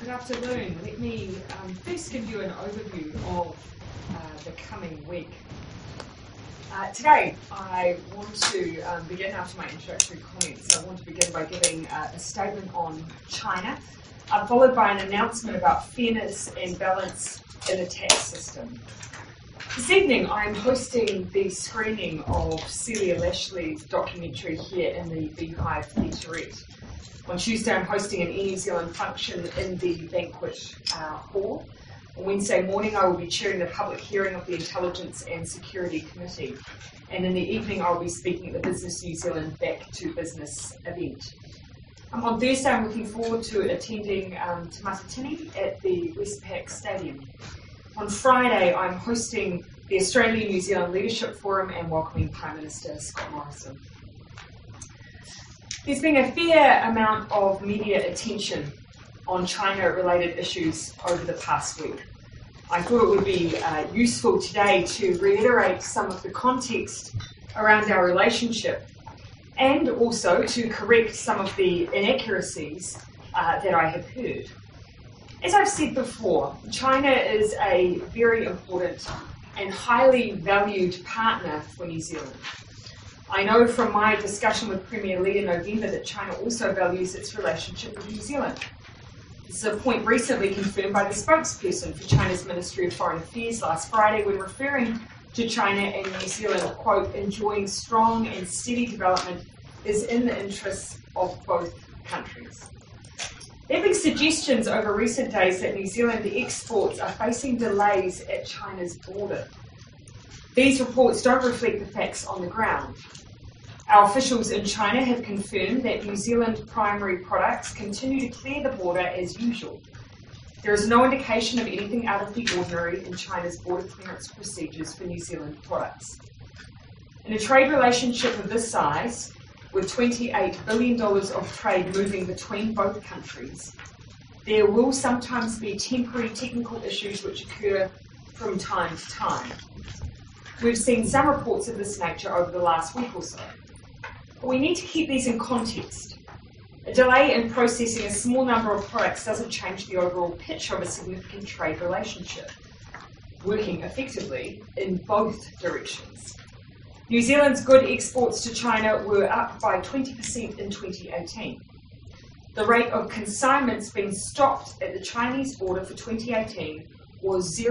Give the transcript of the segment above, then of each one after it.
Good afternoon. Let me first give you an overview of the coming week. Today, I want to begin after my introductory comments. I want to begin by giving a statement on China, followed by an announcement about fairness and balance in the tax system. This evening, I am hosting the screening of Celia Lashley's documentary here in the Beehive Theaterette. On Tuesday, I'm hosting an Air New Zealand function in the banquet hall. On Wednesday morning, I will be chairing the public hearing of the Intelligence and Security Committee. And in the evening, I'll be speaking at the Business New Zealand Back to Business event. On Thursday, I'm looking forward to attending Te Matatini at the Westpac Stadium. On Friday, I'm hosting the Australia-New Zealand Leadership Forum and welcoming Prime Minister Scott Morrison. There's been a fair amount of media attention on China-related issues over the past week. I thought it would be useful today to reiterate some of the context around our relationship and also to correct some of the inaccuracies that I have heard. As I've said before, China is a very important and highly valued partner for New Zealand. I know from my discussion with Premier Lee in November that China also values its relationship with New Zealand. This is a point recently confirmed by the spokesperson for China's Ministry of Foreign Affairs last Friday when referring to China and New Zealand, quote, enjoying strong and steady development is in the interests of both countries. There have been suggestions over recent days that New Zealand exports are facing delays at China's border. These reports don't reflect the facts on the ground. Our officials in China have confirmed that New Zealand primary products continue to clear the border as usual. There is no indication of anything out of the ordinary in China's border clearance procedures for New Zealand products. In a trade relationship of this size, with $28 billion of trade moving between both countries, there will sometimes be temporary technical issues which occur from time to time. We've seen some reports of this nature over the last week or so. But we need to keep these in context. A delay in processing a small number of products doesn't change the overall picture of a significant trade relationship, working effectively in both directions. New Zealand's good exports to China were up by 20% in 2018. The rate of consignments being stopped at the Chinese border for 2018 was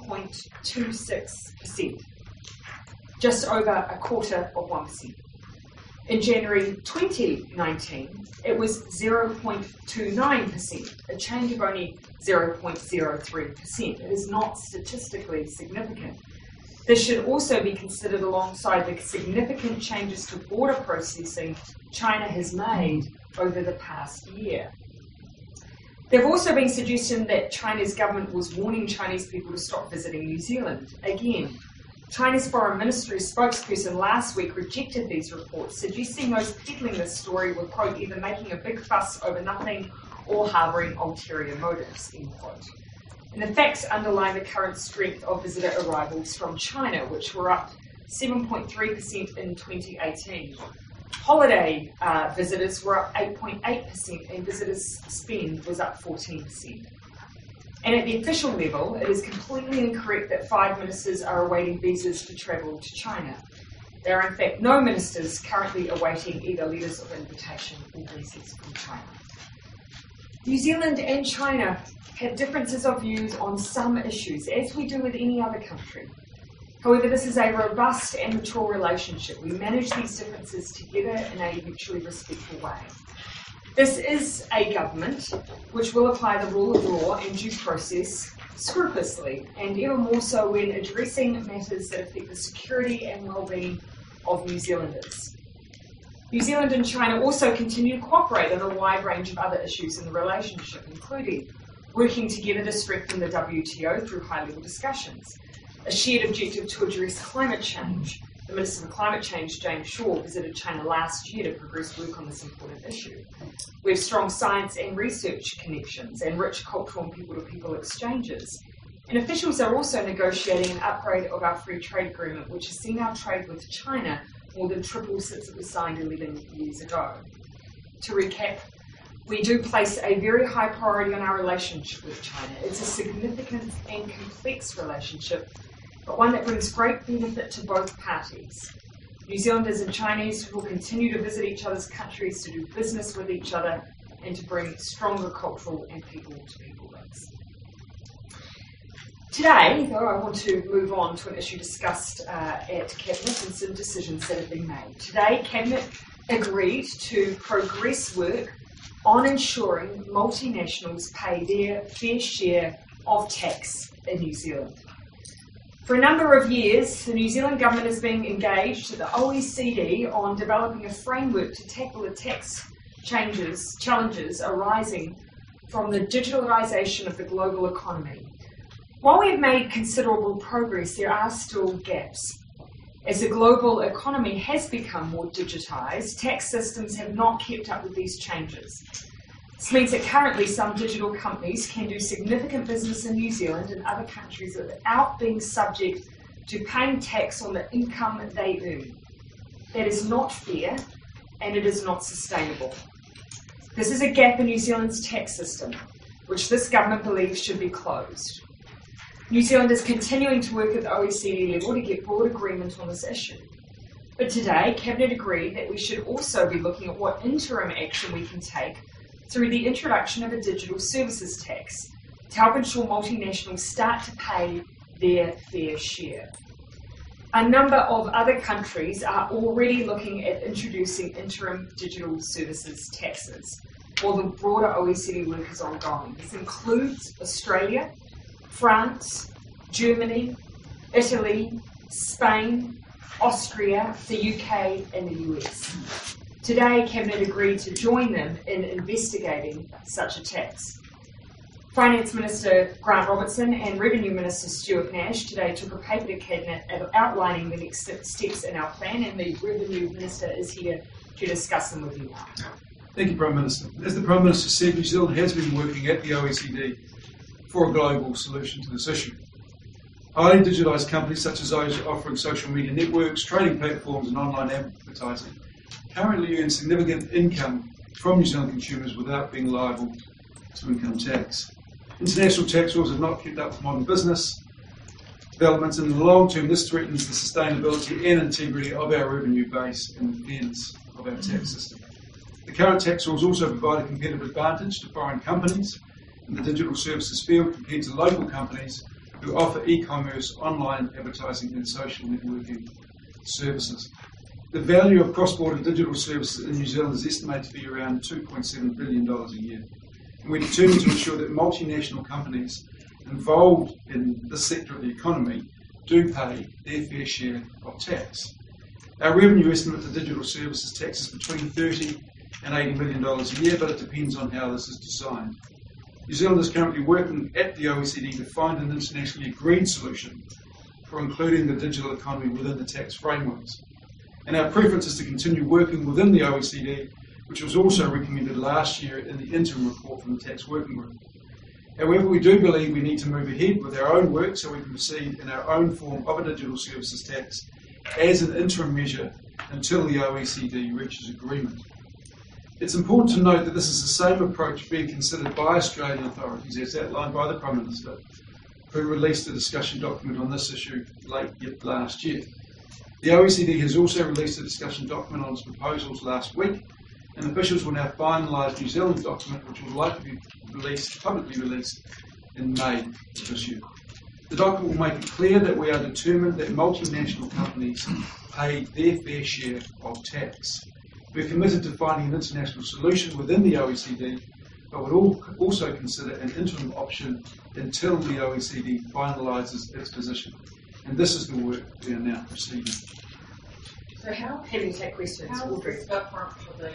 0.26%, just over a quarter of 1%. In January 2019, it was 0.29%, a change of only 0.03%. It is not statistically significant. This should also be considered alongside the significant changes to border processing China has made over the past year. There have also been suggestions that China's government was warning Chinese people to stop visiting New Zealand. Again, China's Foreign Ministry spokesperson last week rejected these reports, suggesting those peddling this story were, quote, either making a big fuss over nothing or harbouring ulterior motives, end quote. And the facts underline the current strength of visitor arrivals from China, which were up 7.3% in 2018. Holiday visitors were up 8.8% and visitors' spend was up 14%. And at the official level, it is completely incorrect that 5 ministers are awaiting visas to travel to China. There are in fact no ministers currently awaiting either letters of invitation or visas from China. New Zealand and China have differences of views on some issues, as we do with any other country. However, this is a robust and mature relationship. We manage these differences together in a mutually respectful way. This is a government which will apply the rule of law and due process scrupulously, and even more so when addressing matters that affect the security and well-being of New Zealanders. New Zealand and China also continue to cooperate on a wide range of other issues in the relationship, including working together to strengthen the WTO through high-level discussions, a shared objective to address climate change. The Minister for Climate Change, James Shaw, visited China last year to progress work on this important issue. We have strong science and research connections and rich cultural and people-to-people exchanges. And officials are also negotiating an upgrade of our free trade agreement, which has seen our trade with China more than triple since it was signed 11 years ago. To recap, we do place a very high priority on our relationship with China. It's a significant and complex relationship, but one that brings great benefit to both parties. New Zealanders and Chinese will continue to visit each other's countries to do business with each other and to bring stronger cultural and people-to-people links. Today, though, I want to move on to an issue discussed at Cabinet and some decisions that have been made. Today, Cabinet agreed to progress work on ensuring multinationals pay their fair share of tax in New Zealand. For a number of years, the New Zealand government has been engaged at the OECD on developing a framework to tackle the tax challenges arising from the digitalisation of the global economy. While we have made considerable progress, there are still gaps. As the global economy has become more digitised, tax systems have not kept up with these changes. This means that currently some digital companies can do significant business in New Zealand and other countries without being subject to paying tax on the income they earn. That is not fair, and it is not sustainable. This is a gap in New Zealand's tax system, which this government believes should be closed. New Zealand is continuing to work at the OECD level to get broad agreement on this issue. But today, Cabinet agreed that we should also be looking at what interim action we can take through the introduction of a digital services tax to help ensure multinationals start to pay their fair share. A number of other countries are already looking at introducing interim digital services taxes, while the broader OECD work is ongoing. This includes Australia, France, Germany, Italy, Spain, Austria, the UK and the US. Today, Cabinet agreed to join them in investigating such a tax. Finance Minister Grant Robertson and Revenue Minister Stuart Nash today took a paper to Cabinet outlining the next steps in our plan, and the Revenue Minister is here to discuss them with you now. Thank you, Prime Minister. As the Prime Minister said, New Zealand has been working at the OECD for a global solution to this issue. Highly digitised companies such as those offering social media networks, trading platforms and online advertising currently earn significant income from New Zealand consumers without being liable to income tax. International tax laws have not kept up with modern business developments, and in the long term this threatens the sustainability and integrity of our revenue base and the fairness of our tax system. The current tax laws also provide a competitive advantage to foreign companies in the digital services field compared to local companies who offer e-commerce, online advertising and social networking services. The value of cross-border digital services in New Zealand is estimated to be around $2.7 billion a year. And we're determined to ensure that multinational companies involved in this sector of the economy do pay their fair share of tax. Our revenue estimate for digital services tax is between $30 and $80 million a year, but it depends on how this is designed. New Zealand is currently working at the OECD to find an internationally agreed solution for including the digital economy within the tax frameworks. And our preference is to continue working within the OECD, which was also recommended last year in the interim report from the Tax Working Group. However, we do believe we need to move ahead with our own work so we can proceed in our own form of a digital services tax as an interim measure until the OECD reaches agreement. It's important to note that this is the same approach being considered by Australian authorities as outlined by the Prime Minister, who released a discussion document on this issue late last year. The OECD has also released a discussion document on its proposals last week, and officials will now finalise New Zealand's document, which will likely be publicly released in May of this year. The document will make it clear that we are determined that multinational companies pay their fair share of tax. We are committed to finding an international solution within the OECD, but would also consider an interim option until the OECD finalises its position. And this is the work we are now proceeding. So how, happy to take questions. How is this different to the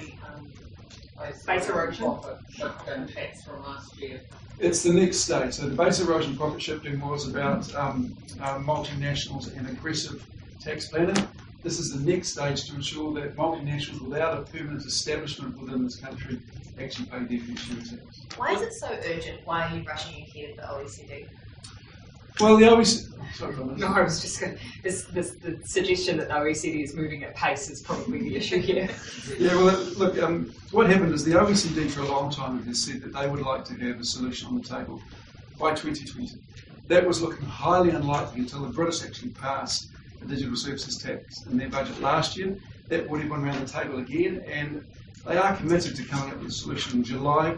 base erosion shifting tax from last year? It's the next stage. So the base erosion profit shifting was about multinationals and aggressive tax planning. This is the next stage to ensure that multinationals without a permanent establishment within this country actually pay their fair share of tax. Why is it so urgent? Why are you rushing ahead of the OECD? Well, the OECD. Sorry, Thomas. No, I was just going to, the suggestion that the OECD is moving at pace is probably the issue here. Yeah, well, look, what happened is the OECD for a long time has said that they would like to have a solution on the table by 2020. That was looking highly unlikely until the British actually passed the digital services tax in their budget last year. That brought everyone around the table again, and they are committed to coming up with a solution in July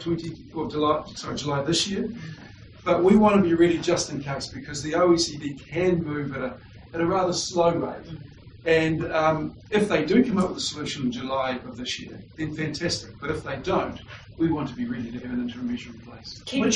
this year. But we want to be ready just in case, because the OECD can move at a rather slow rate. And if they do come up with a solution in July of this year, then fantastic. But if they don't, we want to be ready to have an interim measure in place. Keeping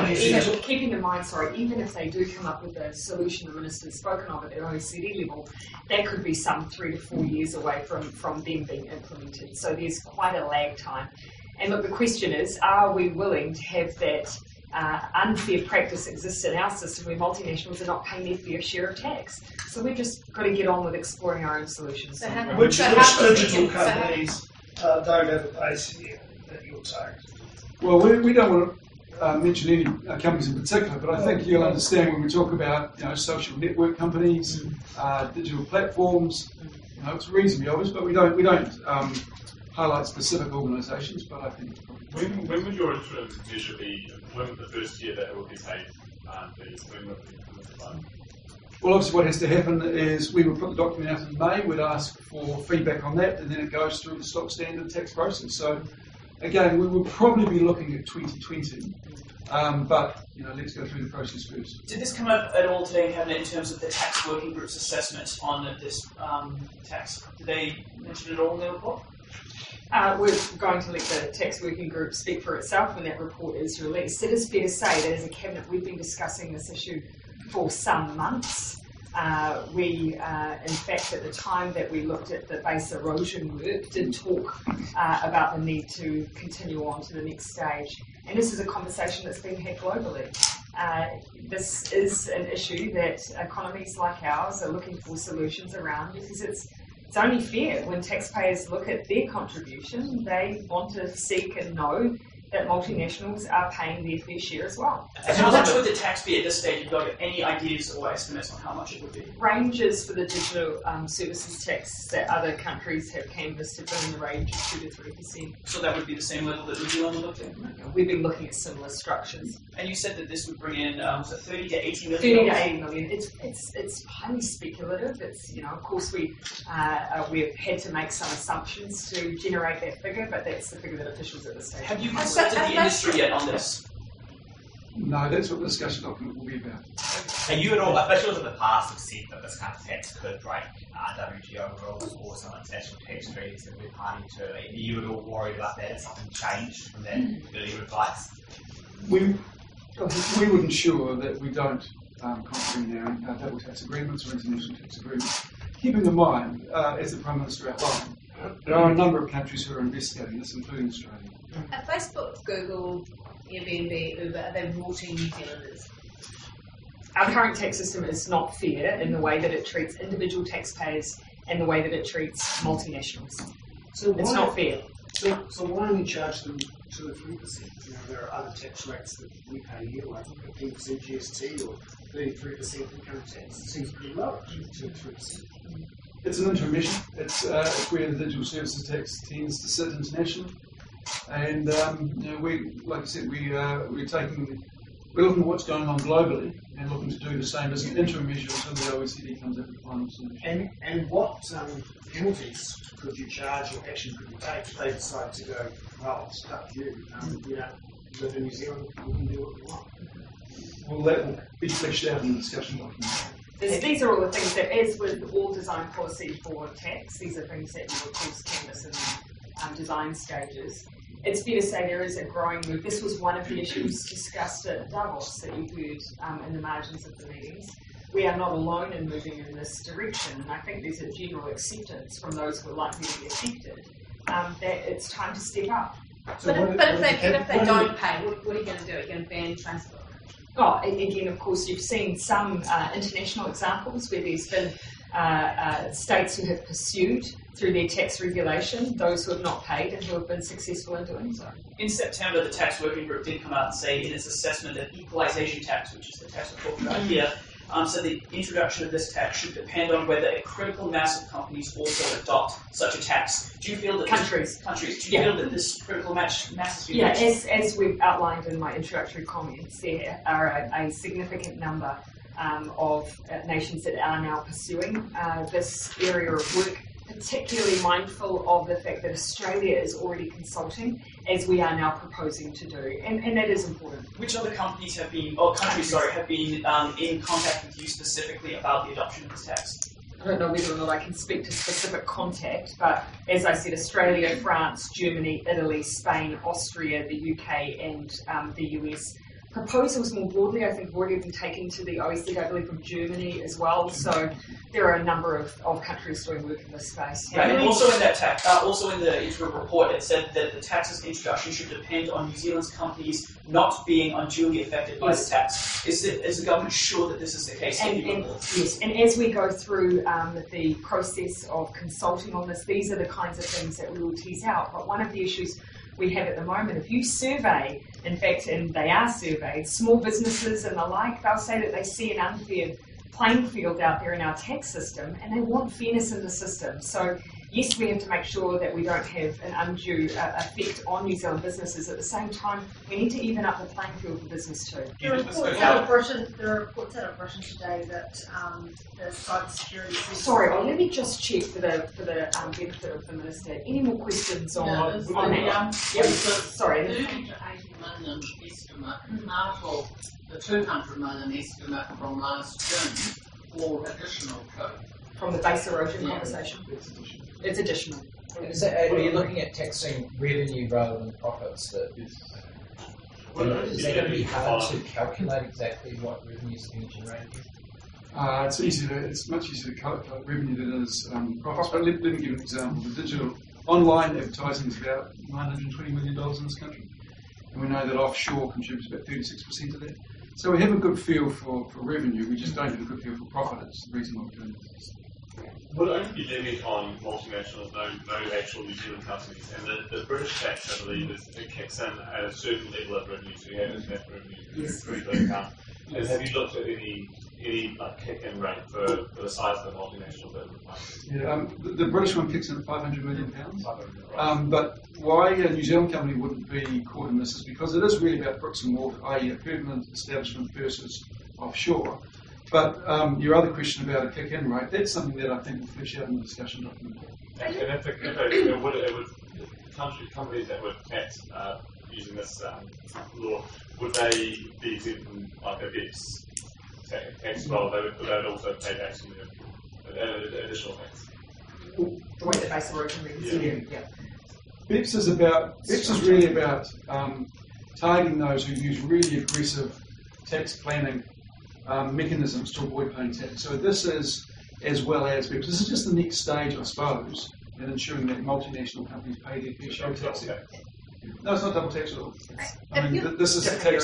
in mind, even if they do come up with a solution the Minister's spoken of at the OECD level, that could be some 3 to 4 years away from them being implemented. So there's quite a lag time. And look, the question is, are we willing to have that unfair practice exists in our system where multinationals are not paying their fair share of tax? So we've just got to get on with exploring our own solutions. Which digital companies don't have a base here that you're targeting? Well, we don't want to mention any companies in particular, but I think you'll understand when we talk about social network companies, digital platforms. It's reasonably obvious, but we don't highlight specific organisations. But I think when would your interim measure be? When would the first year that it would be paid be? When would it be implemented? Well, obviously what has to happen is we would put the document out in May, we'd ask for feedback on that, and then it goes through the stock standard tax process. So again, we will probably be looking at 2020, but let's go through the process first. Did this come up at all today in Cabinet in terms of the tax working group's assessment on this tax? Did they mention it all in their report? We're going to let the tax working group speak for itself when that report is released. It is fair to say that as a Cabinet we've been discussing this issue for some months. We, in fact, at the time that we looked at the base erosion work, did talk about the need to continue on to the next stage. And this is a conversation that's being had globally. This is an issue that economies like ours are looking for solutions around, because it's only fair when taxpayers look at their contribution, they want to seek and know that multinationals are paying their fair share as well. And how much would the tax be at this stage? Have you got any ideas or estimates on how much it would be? Ranges for the digital services tax that other countries have canvassed have been in the range of 2 to 3%. So that would be the same level that New Zealand looked at? We've been looking at similar structures. And you said that this would bring in, was it 30 to 80 million? 30 to 80 million. It's highly speculative. It's, of course we've had to make some assumptions to generate that figure, but that's the figure that officials at this stage. Have you consulted the industry yet on this? No, that's what the discussion document will be about. Are you at all, officials in the past have said that this kind of tax could break WTO rules or some international tax treaties that we're party to? Are you at all worried about that? Has something changed from that earlier advice? We would ensure that we don't contravene our double tax agreements or international tax agreements. Keeping in mind, as the Prime Minister outlined, there are a number of countries who are investigating this, including Australia. Facebook, Google, Airbnb, Uber, are they rorting New Zealanders? Our current tax system is not fair in the way that it treats individual taxpayers and the way that it treats multinationals. So it's not fair. So why don't we charge them 2 or 3%? There are other tax rates that we pay here, like 15% GST or 33% income tax. It seems pretty low, 2 or 3%. It's an interim measure. It's where the digital services tax tends to sit internationally. And like I said, we're looking at what's going on globally and looking to do the same as an interim measure until the OECD comes up with the final solution. And what penalties could you charge or action could you take if they decide to go, well, it's up to you. We don't live in New Zealand, we can do what we want. Well, that will be fleshed out in the discussion document. These are all the things that, as with all design policy for tax, these are things that you of course canvass in design stages. It's fair to say there is a growing move. This was one of the issues discussed at Davos that you heard in the margins of the meetings. We are not alone in moving in this direction, and I think there's a general acceptance from those who are likely to be affected that it's time to step up. So but if they don't pay, what are you going to do? Are you going to ban Facebook? Oh, again, of course, you've seen some international examples where there's been states who have pursued through their tax regulation those who have not paid and who have been successful in doing so. In September, the tax working group did come out and say in its assessment that equalisation tax, which is the tax we're talking about here, So the introduction of this tax should depend on whether a critical mass of companies also adopt such a tax. Do you feel that Countries. Do you feel that this critical mass has been Yeah, reached? as we've outlined in my introductory comments, there are a significant number of nations that are now pursuing this area of work, particularly mindful of the fact that Australia is already consulting, as we are now proposing to do, and that is important. Which other companies have been, or countries, sorry, have been in contact with you specifically about the adoption of this tax? I don't know whether or not I can speak to specific contact, but as I said, Australia, France, Germany, Italy, Spain, Austria, the UK, and the US. Proposals more broadly, I think, have already been taken to the OECD, I believe, from Germany as well. So there are a number of countries doing work in this space. Right, and also in that tax, also in the interim report, it said that the tax's introduction should depend on New Zealand's companies not being unduly affected by the tax. Is the government sure that this is the case? Yes, and as we go through the process of consulting on this, these are the kinds of things that we will tease out. But one of the issues we have at the moment, if you survey, in fact, and they are surveyed, small businesses and the like, they'll say that they see an unfair playing field out there in our tax system, and they want fairness in the system. So yes, we have to make sure that we don't have an undue effect on New Zealand businesses. At the same time, we need to even up the playing field for business too. There are reports out of Britain today that the cybersecurity. Sorry, let me just check for the benefit of the minister. Any more questions on that? Sorry. 30 to 80 million estimate, half of the 200 million estimate from last June, or additional to. From the base erosion conversation? It's additional. Are you looking at taxing revenue rather than profits? Is that going to be hard to calculate exactly what revenue is being generated? It's much easier to calculate revenue than it is profits. But let me give you an example. The digital online advertising is about $920 million in this country, and we know that offshore contributes about 36% of that. So we have a good feel for revenue. We just don't have a good feel for profit. It's the reason why we're doing this. Would it only be levied on multinationals, no actual New Zealand companies? And the British tax, I believe, it kicks in at a certain level of revenue, so you have international revenue, Yes. pretty good income. Have you looked at any kick-in rate for the size of the multinational that would make? Yeah, the British one kicks in at £500 million. But why a New Zealand company wouldn't be caught in this is because it is really about bricks and mortar, i.e. a permanent establishment versus offshore. But your other question about a kick-in rate, that's something that I think will flesh out in the discussion document. And companies that would tax using this law, would they be exempt from like a BEPS tax as well? They would also pay back some additional tax. The way the base erosion revenue. Yeah. BEPS is really about targeting those who use really aggressive tax planning mechanisms to avoid paying tax. So this is as well as BEPS. This is just the next stage, I suppose, in ensuring that multinational companies pay their fair share of tax. No, it's not double tax at all. This is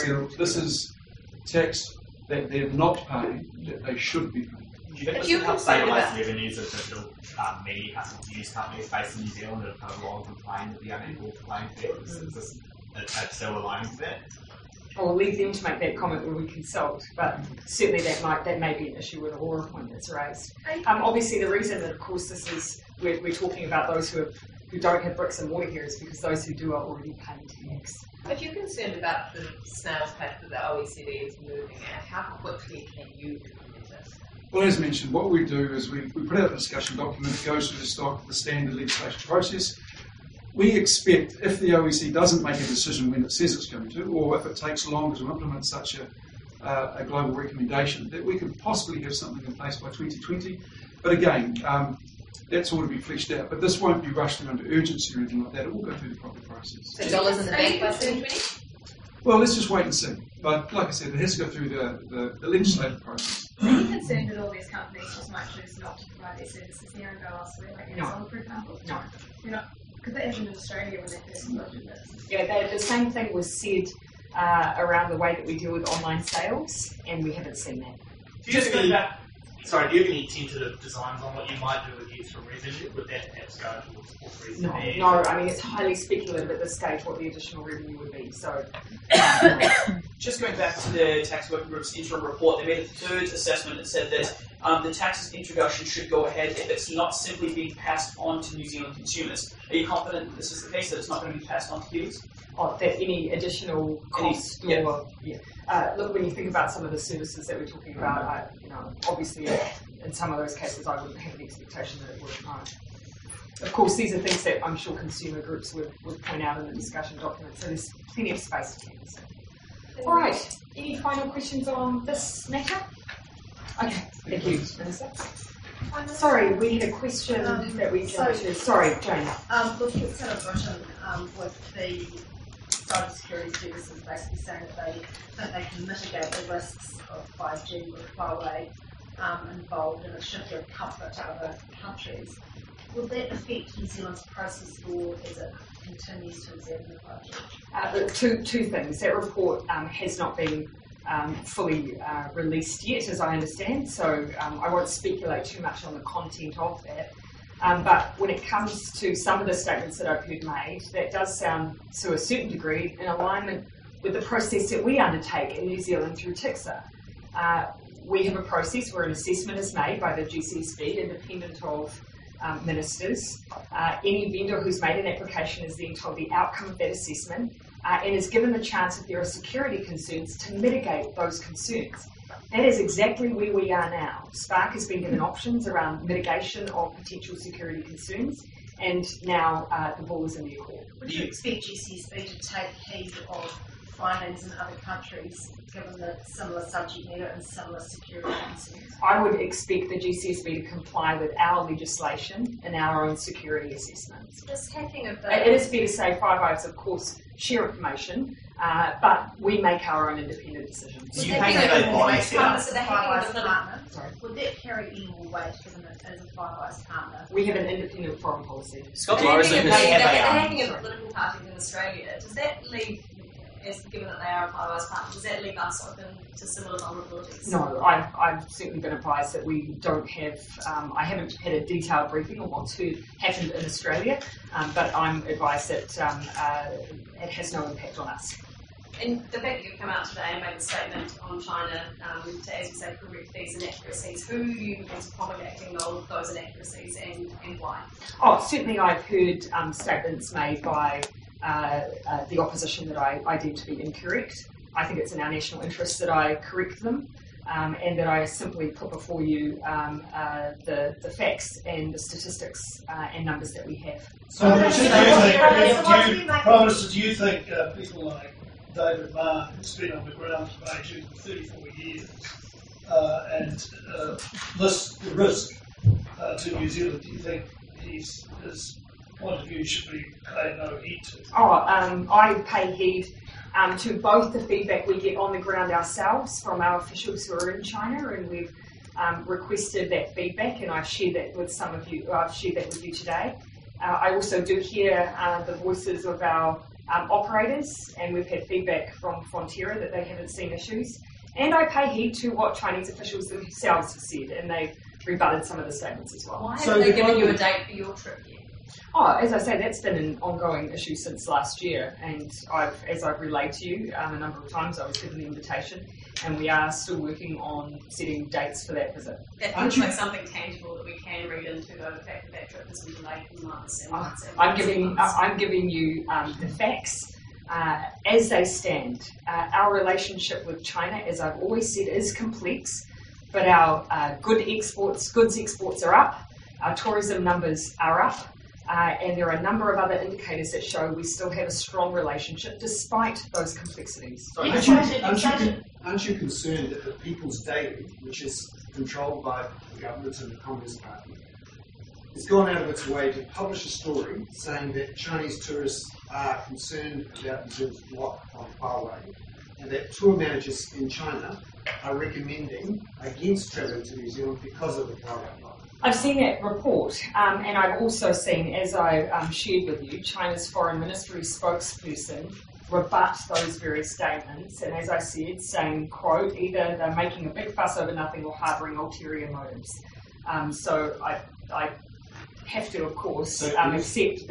tax that they're not paying that they should be paying. Do you think this will help stabilise revenues of digital media news companies based in New Zealand that have kind of long complained that the unequal playing field? Is this a silver lining to that? I'll leave them to make that comment when we consult, but certainly that may be an issue with a law point that's raised. Obviously, the reason that, of course, this is we're talking about those who don't have bricks and mortar here is because those who do are already paying tax. If you're concerned about the snail's pace that the OECD is moving at, how quickly can you implement this? Well, as mentioned, what we do is we put out a discussion document that goes through the standard legislation process. We expect if the OECD doesn't make a decision when it says it's going to, or if it takes longer to implement such a global recommendation, that we could possibly have something in place by 2020. But again, that's all to be fleshed out. But this won't be rushed under urgency or anything like that. It will go through the proper process. So dollars in the bank by 2020? Well, let's just wait and see. But like I said, it has to go through the legislative process. Are you concerned that all these companies just might choose not to provide their services here and go elsewhere, like Amazon, for example? No. You're not, because that happened in Australia when they first adopted this. Yeah, the same thing was said around the way that we deal with online sales, and we haven't seen that. Just going back. Sorry, do you have any tentative designs on what you might do with extra revenue? Would that perhaps go towards sports revenue? No, I mean, it's highly speculative at this stage what the additional revenue would be, so. Just going back to the tax working group's interim report, they made a third assessment and said that the tax's introduction should go ahead if it's not simply being passed on to New Zealand consumers. Are you confident that this is the case, that it's not going to be passed on to kiwis? That any additional cost or, look, when you think about some of the services that we're talking about, obviously in some of those cases I wouldn't have an expectation that it would, no. Of course, these are things that I'm sure consumer groups would point out in the discussion document, so there's plenty of space to keep this in. All right, any final questions on this matter? Okay, thank you, Minister. Sorry, we had a question that we can to. Sorry, Jane. Look, it's sort of written with the cybersecurity services basically saying that they think they can mitigate the risks of 5G with Huawei involved, and it should give comfort to other countries. Will that affect New Zealand's process law as it continues to examine the 5G? Two things. That report has not been fully released yet, as I understand, so I won't speculate too much on the content of that. But when it comes to some of the statements that I've heard made, that does sound, to a certain degree, in alignment with the process that we undertake in New Zealand through TICSA. We have a process where an assessment is made by the GCSB, independent of ministers. Any vendor who's made an application is then told the outcome of that assessment and is given the chance, if there are security concerns, to mitigate those concerns. That is exactly where we are now. Spark has been given options around mitigation of potential security concerns, and now the ball is in their court. Would you expect GCSB to take heed of findings in other countries, given the similar subject matter and similar security concerns? I would expect the GCSB to comply with our legislation and our own security assessments. Just hacking of the... It is fair to say Five Eyes, of course, share information, but we make our own independent decisions. Would that carry any more weight given it as a Five Eyes partner? We have an independent foreign policy. Scott Morrison the has hacking of the political parties in Australia, does that leave, given that they are a Five Eyes partner, does that leave us open to similar vulnerabilities? No, I've certainly been advised that we don't have, I haven't had a detailed briefing on what's happened in Australia, but I'm advised that it has no impact on us. And the fact that you've come out today and made a statement on China to, as you say, correct these inaccuracies, who you is promulgating those inaccuracies and why? Oh, certainly I've heard statements made by the opposition that I deem to be incorrect. I think it's in our national interest that I correct them and that I simply put before you the facts and the statistics and numbers that we have. So, Prime Minister, do you think people like David Marr, who's been on the ground in Beijing for 34 years, and lists the risk to New Zealand, do you think his point of view should be paid no heed to? I pay heed to both the feedback we get on the ground ourselves from our officials who are in China, and we've requested that feedback, and I've shared that with some of you. I've shared that with you today. I also do hear the voices of our operators, and we've had feedback from Fonterra that they haven't seen issues. And I pay heed to what Chinese officials themselves have said, and they've rebutted some of the statements as well. Why haven't they given you a date for your trip yet? As I say, that's been an ongoing issue since last year, and as I've relayed to you a number of times, I was given the invitation, and we are still working on setting dates for that visit. That feels like something tangible that we can read into, though, the fact that that trip has been delayed for months and months and months. I'm giving you the facts as they stand. Our relationship with China, as I've always said, is complex, but our goods exports are up, our tourism numbers are up, and there are a number of other indicators that show we still have a strong relationship despite those complexities. Aren't you concerned that the People's Daily, which is controlled by the government and the Communist Party, has gone out of its way to publish a story saying that Chinese tourists are concerned about New Zealand's block on Huawei, and that tour managers in China are recommending against travelling to New Zealand because of the Huawei block? I've seen that report, and I've also seen, as I shared with you, China's Foreign Ministry spokesperson rebut those various statements, and as I said, saying, quote, either they're making a big fuss over nothing or harbouring ulterior motives. So I have to, of course, accept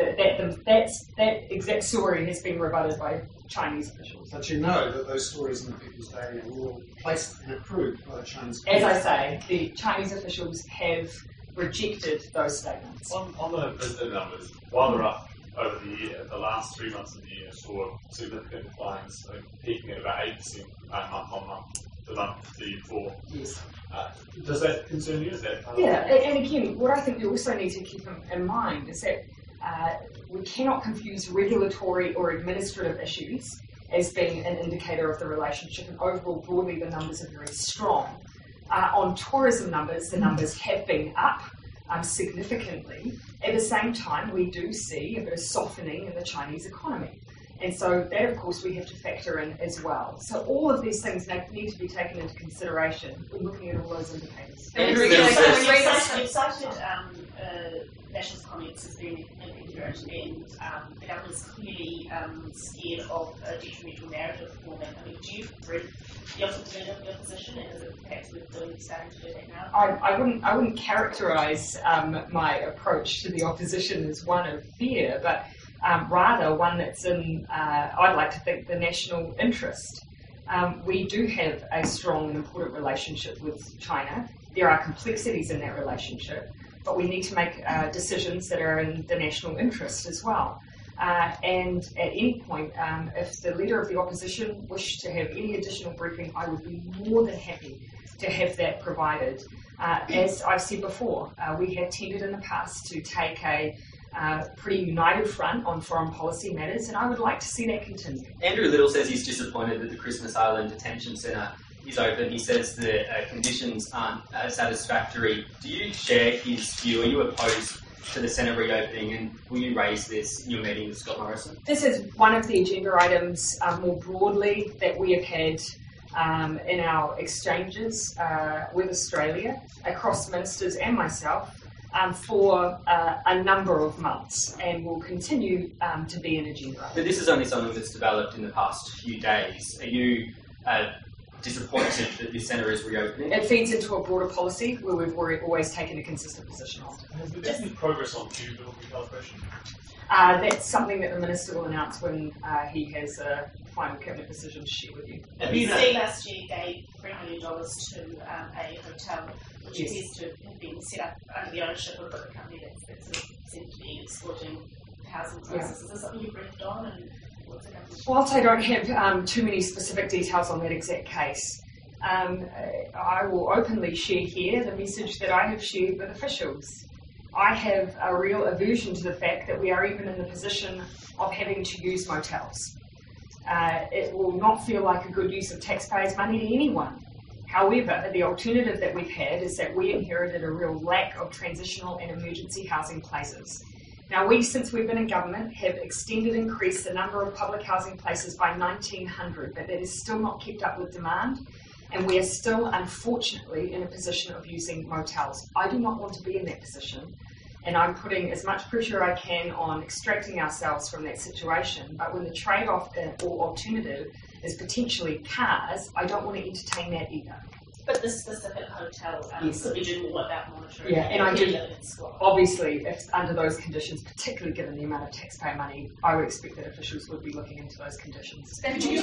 that exact story has been rebutted by Chinese officials. But you know that those stories in the People's Daily are all placed and approved by the Chinese. As I say, the Chinese officials have rejected those statements. On the visitor numbers, while they're up over the year, the last 3 months of the year saw significant declines, peaking at about 8% month on month, the month before. Yes. Does that concern you? Is that Yeah, and again, what I think we also need to keep in mind is that we cannot confuse regulatory or administrative issues as being an indicator of the relationship, and overall, broadly, the numbers are very strong. On tourism numbers, the numbers have been up significantly. At the same time, we do see a bit of softening in the Chinese economy. And so that, of course, we have to factor in as well. So all of these things need to be taken into consideration when looking at all those indicators. You've cited national comments as being inaccurate, and the government's clearly scared of a detrimental narrative forming. I mean, do you read the opposition, and is it perhaps we're starting to do that now? I wouldn't characterise my approach to the opposition as one of fear, but rather one that's in, I'd like to think, the national interest. We do have a strong and important relationship with China. There are complexities in that relationship, but we need to make decisions that are in the national interest as well. And at any point, if the leader of the opposition wished to have any additional briefing, I would be more than happy to have that provided. As I've said before, we have tended in the past to take a pretty united front on foreign policy matters, and I would like to see that continue. Andrew Little says he's disappointed that the Christmas Island Detention Centre is open. He says the conditions aren't satisfactory. Do you share his view? Are you opposed to the centre reopening, and will you raise this in your meeting with Scott Morrison? This is one of the agenda items more broadly that we have had in our exchanges with Australia, across ministers and myself, for a number of months, and will continue to be an agenda. But this is only something that's developed in the past few days. Are you disappointed that this centre is reopening? It feeds into a broader policy where we've always taken a consistent position on. Has there been progress on feasibility calibration? That's something that the Minister will announce when he has a final cabinet decision to share with you. ABC last year gave $3 million to a hotel, which appears to have been set up under the ownership of a company that's seemed to be exploiting housing crisis. Is this something you've briefed on? And what's the company? Whilst I don't have too many specific details on that exact case, I will openly share here the message that I have shared with officials. I have a real aversion to the fact that we are even in the position of having to use motels. It will not feel like a good use of taxpayers' money to anyone. However, the alternative that we've had is that we inherited a real lack of transitional and emergency housing places. Now, since we've been in government, have extended and increased the number of public housing places by 1,900, but that is still not kept up with demand, and we are still, unfortunately, in a position of using motels. I do not want to be in that position, and I'm putting as much pressure I can on extracting ourselves from that situation, but when the trade-off or alternative is potentially cars, I don't want to entertain that either. But this specific hotel could be doing more about monitoring. Yeah, and I do. Obviously, if under those conditions, particularly given the amount of taxpayer money, I would expect that officials would be looking into those conditions.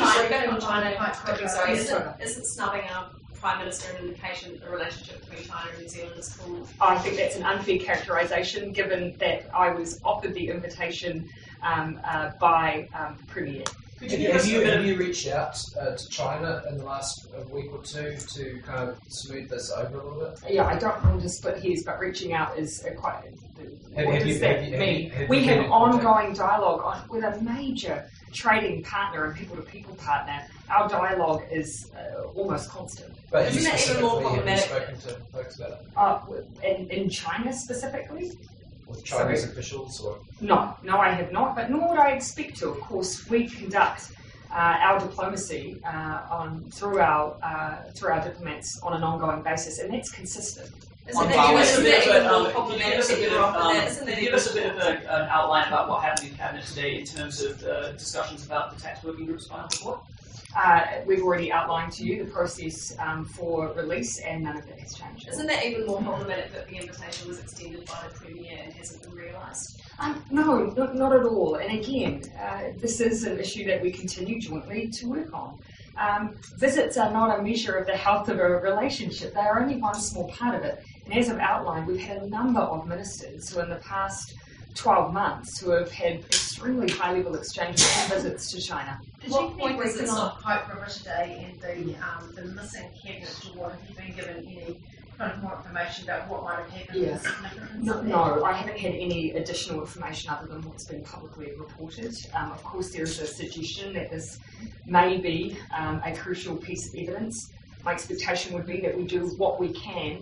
Isn't snubbing our Prime Minister an indication that the relationship between China and New Zealand is cool? I think that's an unfair characterisation, given that I was offered the invitation by the Premier. Have you reached out to China in the last week or two to kind of smooth this over a little bit? Yeah, I don't want to split hairs, but reaching out is quite. What does that mean? We have ongoing dialogue with a major trading partner and people-to-people partner. Our dialogue is almost constant. But isn't that even more problematic? Have you spoken to folks about it? In China specifically? With Chinese officials? Or? No, I have not, but nor would I expect to. Of course, we conduct our diplomacy through our diplomats on an ongoing basis, and that's consistent. Isn't Give us a bit of even more can you problematic give us a that bit you're of, off there? Isn't can it you give us a even bit of an outline about what happened in Cabinet today in terms of the discussions about the tax working group's final report? We've already outlined to you the process for release, and none of that has changed. Isn't that even more problematic that the invitation was extended by the Premier and hasn't been realised? No, not at all. And again, this is an issue that we continue jointly to work on. Visits are not a measure of the health of a relationship. They are only one small part of it. And as I've outlined, we've had a number of ministers who in the past 12 months who have had extremely high-level exchanges and visits to China. Did What you point think was we it can on not- Pope River today and the missing cabinet door? Have you been given any kind of more information about what might have happened? Yeah. and the significance No, of that? no, I haven't had any additional information other than what's been publicly reported. Of course, there is a suggestion that this may be a crucial piece of evidence. My expectation would be that we do what we can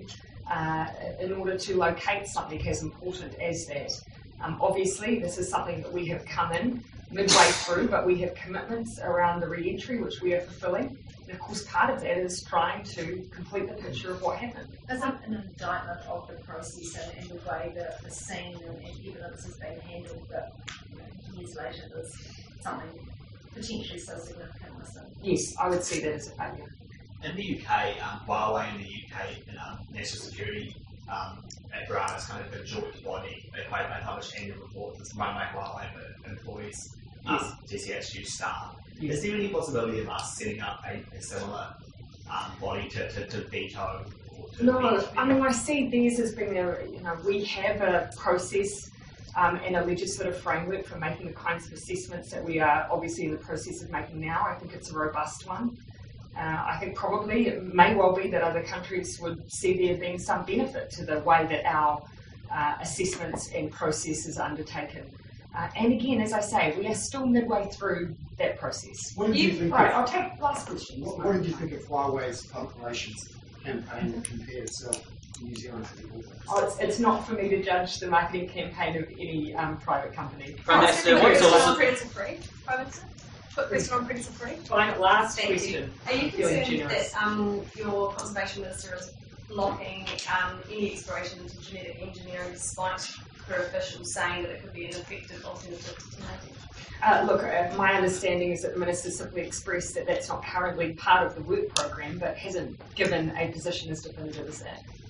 in order to locate something as important as that. Obviously, this is something that we have come in midway through, but we have commitments around the re-entry which we are fulfilling. And of course, part of that is trying to complete the picture of what happened. Is it an indictment of the process and the way that the scene and evidence has been handled that years later there's something potentially so significant missing? Yes, I would see that as a failure. In the UK, Huawei in the UK and National Security apparatus kind of a joint body. They publish annual reports. It's run by Huawei, but employees GCHQ staff. Is there any possibility of us setting up a similar body to veto? Or to No, veto? I mean, I see these as being we have a process and a legislative framework for making the kinds of assessments that we are obviously in the process of making now. I think it's a robust one. I think probably it may well be that other countries would see there being some benefit to the way that our assessments and process is undertaken. And again, as I say, we are still midway through that process. What did you think Right, of- I'll take last question. What did you think of Huawei's public relations campaign that compared itself to New Zealand? Oh, it's not for me to judge the marketing campaign of any private company. Right, that's the what's also Predator free, Prime Minister? Put question on Predator free. Fine, last Thank you. question. Are you Feeling concerned generous. that your conservation minister is blocking any exploration into genetic engineering despite her officials saying that it could be an effective alternative to mating? Look, my understanding is that the minister simply expressed that that's not currently part of the work program, but hasn't given a position as definitive as that.